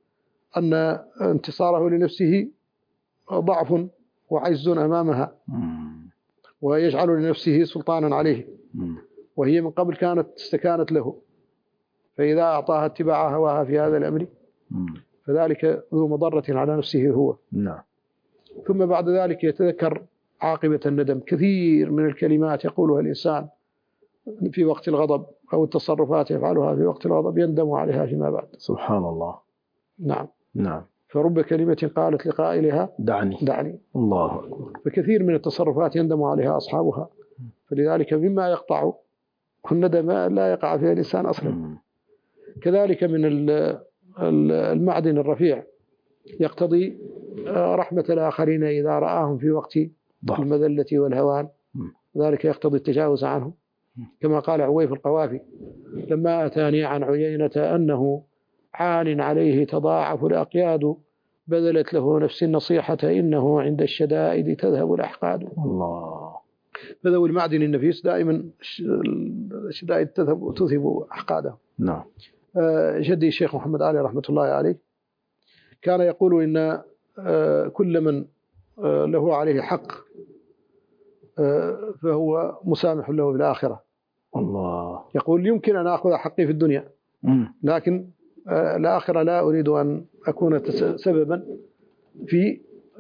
أن انتصاره لنفسه ضعف وعجز أمامها، ويجعل لنفسه سلطانا عليه، وهي من قبل كانت استكانت له، فإذا أعطاها اتباع هواها في هذا الأمر فذلك ذو مضرة على نفسه هو. نعم. ثم بعد ذلك يتذكر عاقبة الندم. كثير من الكلمات يقولها الإنسان في وقت الغضب أو التصرفات يفعلها في وقت الغضب يندم عليها فيما بعد. سبحان الله. نعم. نعم. فرب كلمة قالت لقائلها دعني. الله أكبر. فكثير من التصرفات يندم عليها أصحابها، فلذلك مما يقطع الندم لا يقع فيه الإنسان أصلا. كذلك من المعدن الرفيع يقتضي رحمة الآخرين إذا رآهم في وقت المذلة والهوان، ذلك يقتضي التجاوز عنهم، كما قال عويف القوافي لما أتاني عن عيينة أنه عان عليه تضاعف الأقياد بذلت له نفس النصيحة إنه عند الشدائد تذهب الأحقاد. الله. فذوي المعدن النفيس دائما الشدائد تذهب أحقاده. نعم. جدي الشيخ محمد علي رحمة الله عليه كان يقول إن كل من له عليه حق فهو مسامح له بالآخرة. الله. يقول يمكن أن أخذ حقي في الدنيا، لكن الآخرة لا أريد أن أكون سببا في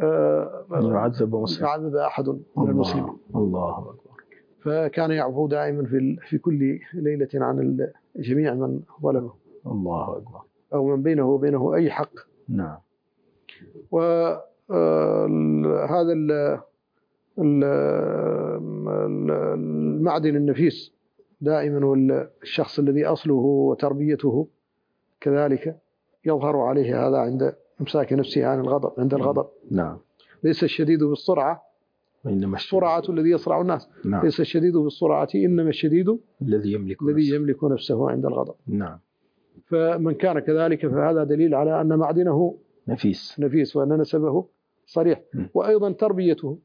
يعذب أحد من المسلمين. الله أكبر. فكان يعفو دائما في كل ليلة عن جميع من ظلمه. الله أكبر. أو من بينه وبينه أي حق. نعم. وهذا المعدن النفيس دائما والشخص الذي أصله وتربيته كذلك يظهر عليه هذا عند إمساك نفسه عن الغضب عند الغضب. نعم. ليس الشديد بالسرعة إنما السرعة الذي يصرع الناس. نعم. ليس الشديد بالسرعة إنما الشديد الذي يملك نفسه عند الغضب. نعم. فمن كان كذلك فهذا دليل على أن معدنه نفيس وأن نسبه صريح. وأيضا تربيته.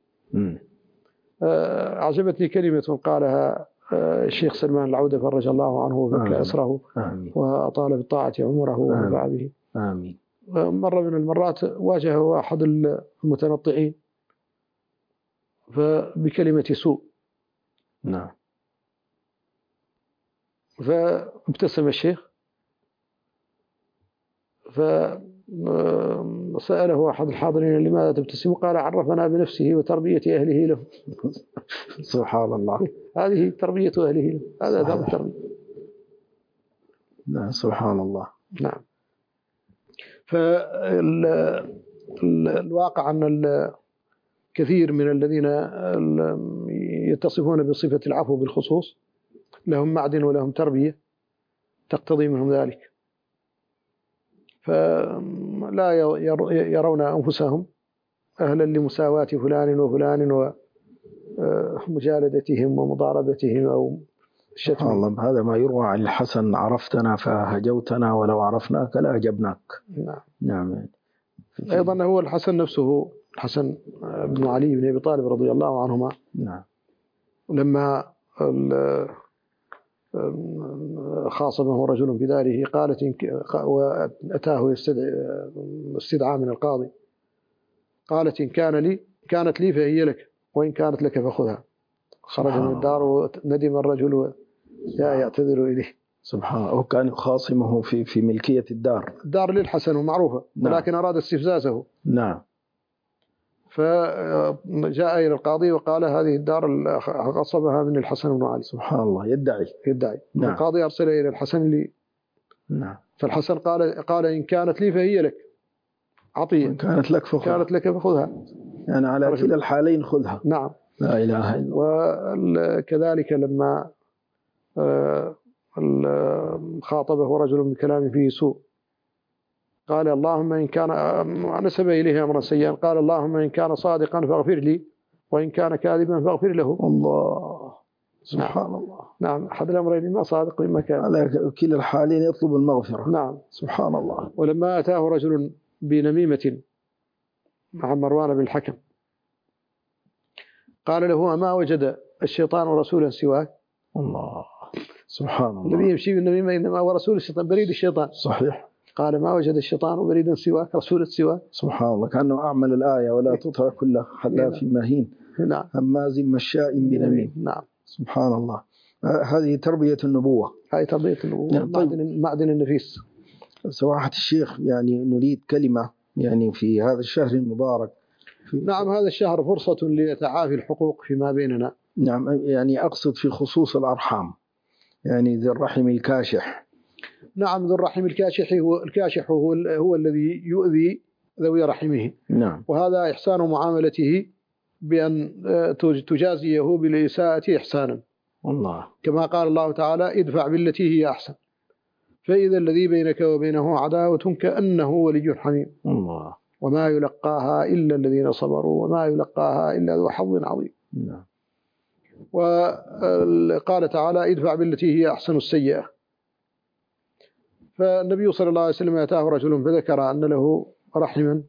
أعجبتني كلمة قالها الشيخ سلمان العودة فرج الله عنه وفك أسره وأطال بالطاعة عمره ونفع به. آمين. مرة من المرات واجه أحد المتنطعين فبكلمة سوء. نعم. فابتسم الشيخ فسأله أحد الحاضرين لماذا تبتسم؟ قال عرفنا بنفسه وتربية أهله له. سبحان الله. هذه تربية أهله له، هذا دار التربية. نعم. سبحان الله. نعم. فالواقع أن الكثير من الذين يتصفون بصفة العفو بالخصوص لهم معدن ولهم تربية تقتضي منهم ذلك، فلا يرون أنفسهم أهلا لمساواة فلان وفلان ومجالدتهم ومضاربتهم أو الشتم. الله. هذا ما يروى عن الحسن عرفتنا فهجوتنا ولو عرفناك لا أجبناك. نعم. نعم. أيضا هو الحسن نفسه الحسن بن علي بن أبي طالب رضي الله عنهما. نعم. لما خاصمه رجل بداره وأتاه استدعاء من القاضي قالت إن كانت لي فهي لك وإن كانت لك فخذها. خرج من الدار وندم الرجل جاء يعتذر إليه. سبحان الله. وكان يخاصمه في ملكية الدار للحسن ومعروفة. نعم. ولكن أراد استفزازه. نعم. فجاء إلى القاضي وقال هذه الدار غصبها من الحسن بن علي. سبحان الله. يدعي. نعم. القاضي أرسل إلى الحسن نعم. فالحسن قال إن كانت لي فهي لك عطية، إن كانت لك فخذها. يعني على كلا الحالين خذها. نعم. لا إله إلا الله. وكذلك لما خاطبه رجل بكلام فيه سوء قال اللهم إن كان نسب إليه أمرا سيئا قال اللهم إن كان صادقا فاغفر لي وإن كان كاذبا فاغفر له. الله. سبحان الله. نعم. أحد الأمرين ما صادق وإما كاذب. على كلا الحالين يطلب المغفرة. نعم. سبحان الله. ولما أتاه رجل بنميمة مع مروان بن الحكم قال له أما وجد الشيطان رسولا سواك؟ الله. سبحان الله. الذي يمشي بالنميمة إنما هو رسول الشيطان بريد الشيطان. صحيح. قال ما وجد الشيطان بريدا سواك رسولة سواك. سبحان الله، كأنه أعمل الآية ولا تطع كل حلاف مهين نعم. هماز مشاء بنميم. نعم. سبحان الله. هذه تربية النبوة. هذه تربية النبوة. نعم. معدن النفيس. سماحة الشيخ، يعني نريد كلمة يعني في هذا الشهر المبارك. نعم، هذا الشهر فرصة لتعافي الحقوق فيما بيننا. نعم، يعني أقصد في خصوص الأرحام، يعني ذي الرحم الكاشح. نعم، ذو الرحم الكاشح هو الذي يؤذي ذوي رحمه. نعم. وهذا إحسان معاملته بأن تجازيه بالإساءة إحسانا. الله. كما قال الله تعالى ادفع بالتي هي أحسن فإذا الذي بينك وبينه عداوة كأنه ولي حميم. الله. وما يلقاها إلا الذين صبروا وما يلقاها إلا ذو حظ عظيم. نعم. وقال تعالى ادفع بالتي هي أحسن السيئة. فالنبي صلى الله عليه وسلم أتاه رجل فذكر أن له رحما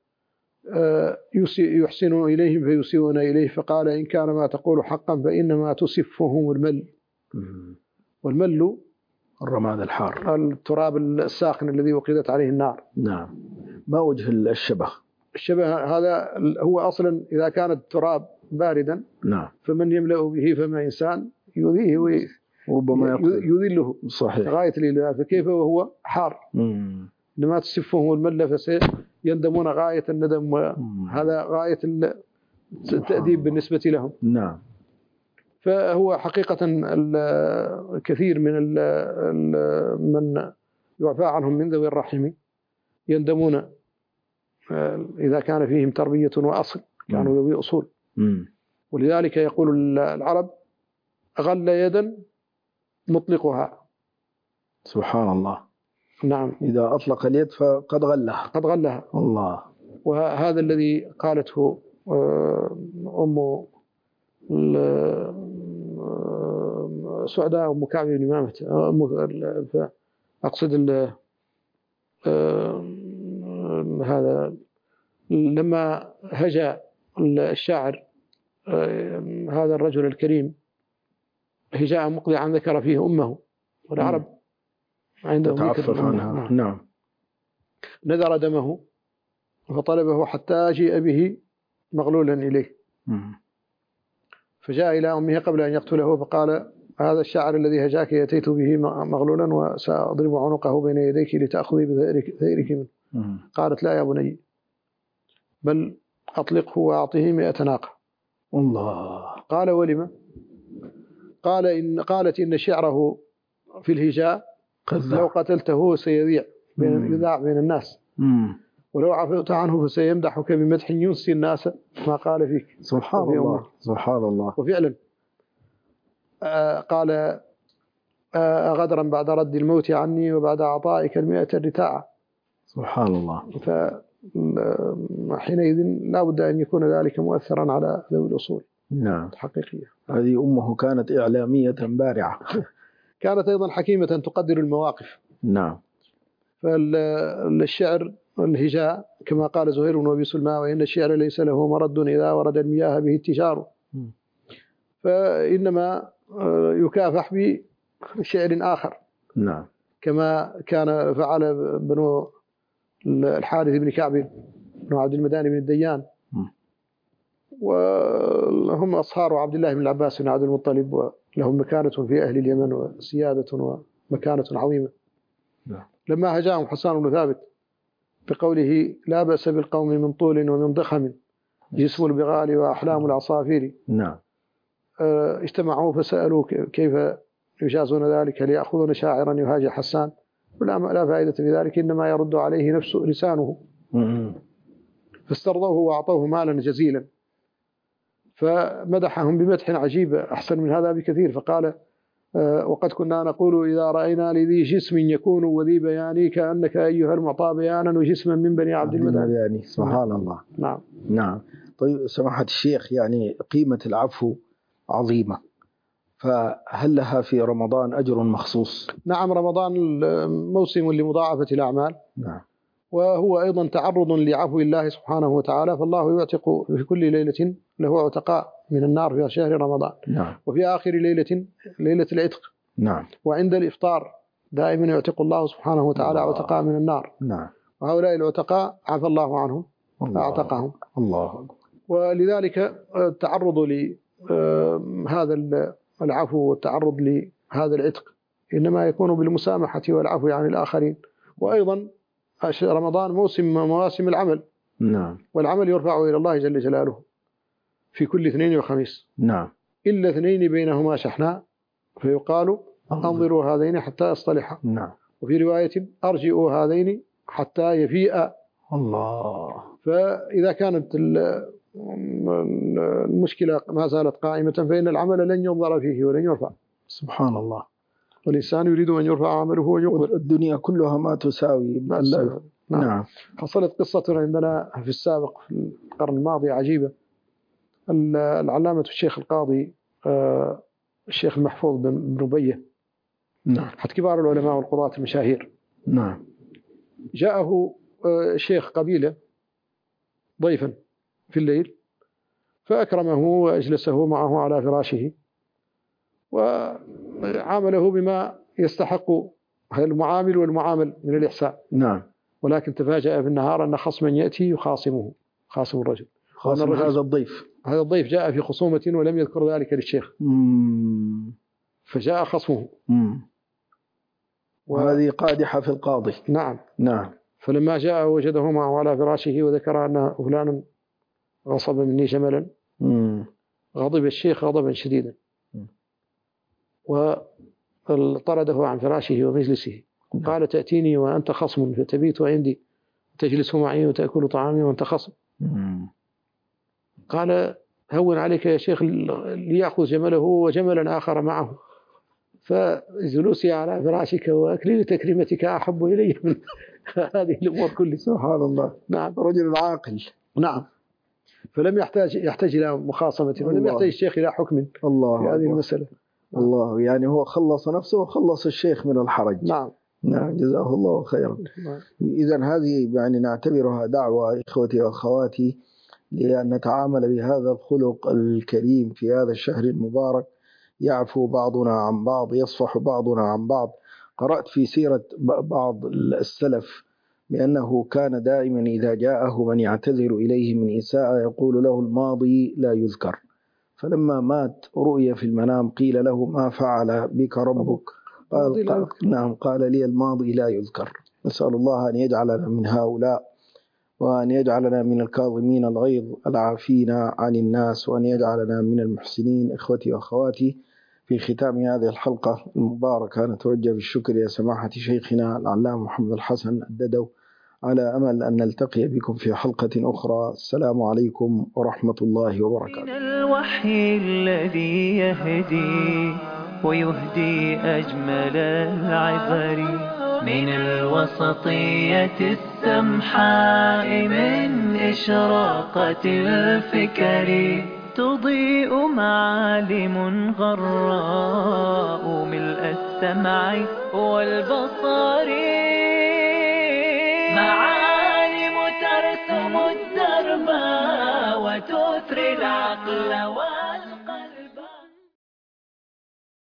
يحسن إليهم فيسيئون إليه، فقال إن كان ما تقول حقا فإنما تسفهم المل. والمل الرماد الحار، التراب الساخن الذي وقدت عليه النار. نعم. ما وجه الشبه؟ الشبه هذا هو أصلا إذا كان التراب باردا، نعم، فمن يملأ به فما إنسان يؤذيه وربما يذله. صحيح. غاية الإله، فكيف وهو حار؟ لما تسفهم المل فسيندمون غاية الندم، وهذا غاية التأديب بالنسبة لهم. نعم. فهو حقيقة الكثير من من يعفى عنهم من ذوي الرحم يندمون إذا كان فيهم تربية وأصل، كانوا ذوي أصول. ولذلك يقول العرب أغل يدا مطلقها. سبحان الله. نعم. إذا أطلق اليد فقد غلها. قد غلها. الله. وهذا الذي قالته أم سعداء أم كعب بن مامة، أقصد هذا لما هجا الشاعر هذا الرجل الكريم هجاء مقضعا ذكر فيه أمه، والعرب عندهم تعفف عنها. نعم. نذر دمه فطلبه حتى جيء به مغلولا إليه. فجاء إلى أمه قبل أن يقتله فقال هذا الشاعر الذي هجاك يأتيت به مغلولا وسأضرب عنقه بين يديك لتأخذي بثئرك منه. قالت لا يا بني، بل أطلقه وأعطيه 100 ناقة. الله. قال ولما؟ قالت إن شعره في الهجاء لو قتلته سيذيع يذاع بين الناس، ولو عفوت عنه فسيمدحك بمدح ينسي الناس ما قال فيك. سبحان الله. سبحان الله. وفعلا قال غدرا بعد رد الموت عني وبعد أعطائك 100 رتاعة. سبحان الله. فحينئذ لا بد أن يكون ذلك مؤثرا على ذوي الأصول. نعم. حقيقية. هذه أمه كانت إعلامية بارعة. كانت أيضا حكيمة تقدر المواقف. نعم. فالشعر الهجاء كما قال زهير بن أبي سلمى وإن الشعر ليس له مرد إذا ورد المياه به التجار، فإنما يكافح بشعر آخر. نعم. كما كان فعل بنو الحارث بن كعب بن عبد المدان بن الديان، وهم أصهار عبد الله بن العباس بن عبد المطلب، ولهم مكانة في أهل اليمن وسيادة ومكانة عظيمة. نعم. لما هجاهم حسان بن ثابت بقوله لا بأس بالقوم من طول ومن ضخم جسم البغال وأحلام العصافير. نعم. اجتمعوا فسألوا كيف يجازون ذلك ليأخذون شاعرا يهاجي حسان، لا فائدة في ذلك، إنما يرد عليه نفسه لسانه. فاسترضوه وأعطوه مالا جزيلا، فمدحهم بمدح عجيب أحسن من هذا بكثير، فقال وقد كنا نقول إذا رأينا لذي جسم يكون وذي بياني كأنك أيها المعطى بيانا وجسما من بني عبد المداني. سبحان الله. نعم. نعم. طيب سماحة الشيخ، يعني قيمة العفو عظيمة، فهل لها في رمضان أجر مخصوص؟ نعم، رمضان موسم لمضاعفة الأعمال. نعم. وهو أيضا تعرض لعفو الله سبحانه وتعالى، فالله يعتق في كل ليلة له عتقاء من النار في شهر رمضان. نعم. وفي آخر ليلة العتق. نعم. وعند الإفطار دائما يعتق الله سبحانه وتعالى عتقاء من النار. نعم. وهؤلاء العتقاء عفى الله عنهم فأعتقهم. الله. ولذلك التعرض لهذا العفو والتعرض لهذا العتق إنما يكون بالمسامحة والعفو عن الآخرين. وأيضا رمضان مواسم العمل. نعم. والعمل يرفع إلى الله جل جلاله في كل اثنين وخميس. نعم. إلا اثنين بينهما شحناء فيقال انظروا هذين حتى يصطلحا. نعم. وفي رواية أرجئوا هذين حتى يفيء. الله. فإذا كانت المشكلة ما زالت قائمة فإن العمل لن ينظر فيه ولن يرفع. سبحان الله. والإنسان يريد أن يرفع عمله ويقبل. الدنيا كلها ما تساوي. نعم. حصلت قصة عندنا في السابق في القرن الماضي عجيبة. العلامة الشيخ القاضي الشيخ المحفوظ بن ربية، نعم، أحد كبار العلماء والقضاة المشاهير، نعم، جاءه شيخ قبيلة ضيفا في الليل فأكرمه وأجلسه معه على فراشه وعامله بما يستحق المعامل والمعامل من الإحسان. نعم. ولكن تفاجأ في النهار أن خصما يأتي يخاصمه، خاصم الرجل. هذا الضيف جاء في خصومة ولم يذكر ذلك للشيخ. فجاء خصمه. وهذه قادحة في القاضي. نعم. نعم. فلما جاء وجده معه على فراشه وذكر أن فلان غصب مني جملا غضب الشيخ غضبا شديدا وطرده عن فراشه ومجلسه. قال تأتيني وأنت خصم فتبيت عندي تجلس معي وتأكل طعامي وأنت خصم. قال هون عليك يا شيخ ليأخذ جمله وجملا آخر معه، فجلوسي على فراشك وأكلي لتكريمتك أحب إلي من هذه الأمور كلها. سبحان الله. نعم. رجل عاقل. نعم. فلم يحتاج إلى مخاصمة ولم يحتاج الشيخ إلى حكم الله في هذه المسألة. الله. يعني هو خلص نفسه وخلص الشيخ من الحرج. نعم. نعم. جزاه الله خيرا. إذن هذه يعني نعتبرها دعوة إخوتي وأخواتي لأن نتعامل بهذا الخلق الكريم في هذا الشهر المبارك، يعفو بعضنا عن بعض، يصفح بعضنا عن بعض. قرأت في سيرة بعض السلف بأنه كان دائما إذا جاءه من يعتذر إليه من إساءة يقول له الماضي لا يذكر، فلما مات رؤي في المنام قيل له ما فعل بك ربك؟ قال لي الماضي لا يذكر. نسأل الله أن يجعلنا من هؤلاء وأن يجعلنا من الكاظمين الغيظ العافين عن الناس وأن يجعلنا من المحسنين. إخوتي وأخواتي، في ختام هذه الحلقة المباركة نتوجه بالشكر يا سماحة شيخنا العلامة محمد الحسن الددو، على أمل أن نلتقي بكم في حلقة أخرى. السلام عليكم ورحمة الله وبركاته. من الوحي الذي يهدي ويهدي أجمل العبر، من الوسطية السمحاء، من إشراقة الفكر، تضيء معالم غراء ملء السمع والبصر، معالم ترسم الدرب وتثري العقل